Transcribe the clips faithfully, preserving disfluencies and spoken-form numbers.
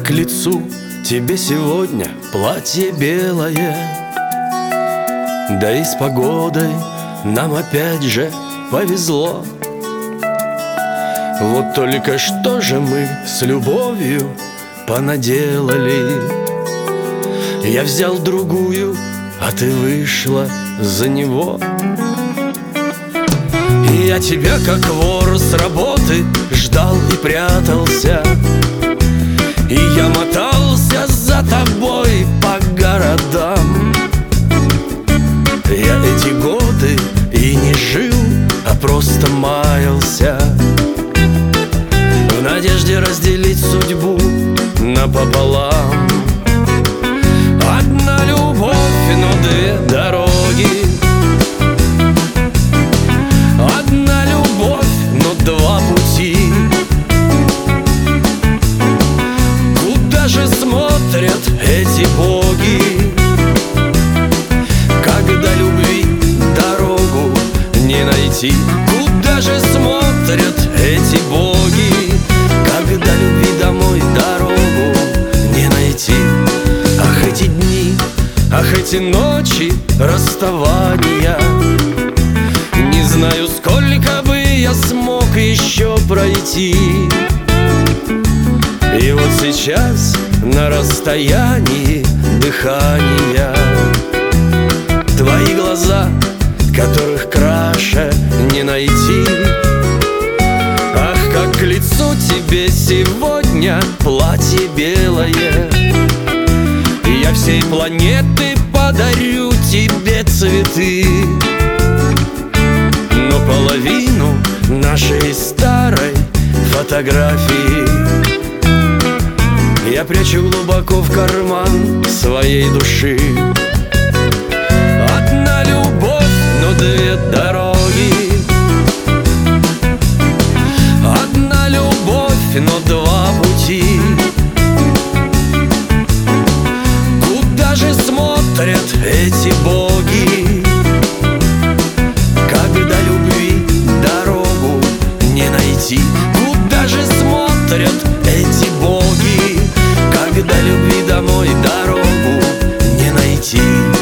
к лицу тебе сегодня платье белое. Да и с погодой нам опять же повезло. Вот только что же мы с любовью понаделали. Я взял другую, а ты вышла за него. И я тебя, как вор с работы, ждал и прятался. И я мотался за тобой по городам. Я эти годы и не жил, а просто маялся, в надежде разделить судьбу напополам. Одна любовь, но две дороги. Одна любовь, но два пути. Куда же смотрят эти боги, когда любви дорогу не найти? Куда же смотрят эти боги, когда любви домой дорогу не найти? Ах, эти дни, ах, эти ночи расставания. Не знаю, сколько бы я смог еще пройти. И вот сейчас на расстоянии дыхания твои глаза, которых краше не найти. Ах, как к лицу тебе сегодня платье белое. Я всей планеты подарю тебе цветы, но половину нашей старой фотографии я прячу глубоко в карман своей души. Одна любовь, но две дороги. Одна любовь, но два пути. Куда же смотрят эти боги, когда любви дорогу не найти? Куда же смотрят эти боги, когда любви домой дорогу не найти?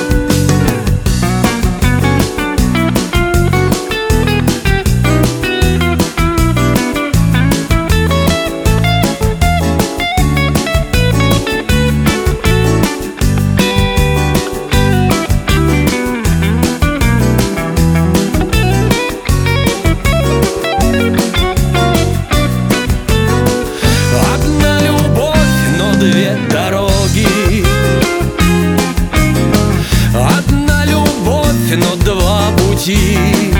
Две дороги. Одна любовь, но два пути.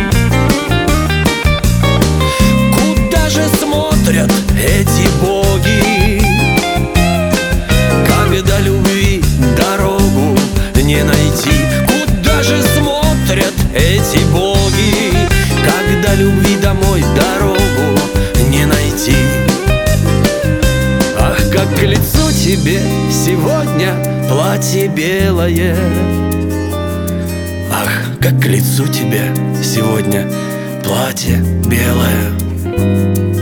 Куда же смотрят эти боги, когда любви дорогу не найти? Куда же смотрят эти боги, когда любви домой дорогу не найти? Ах, как к лицу тебе сегодня платье белое. Ах, как к лицу тебе сегодня платье белое.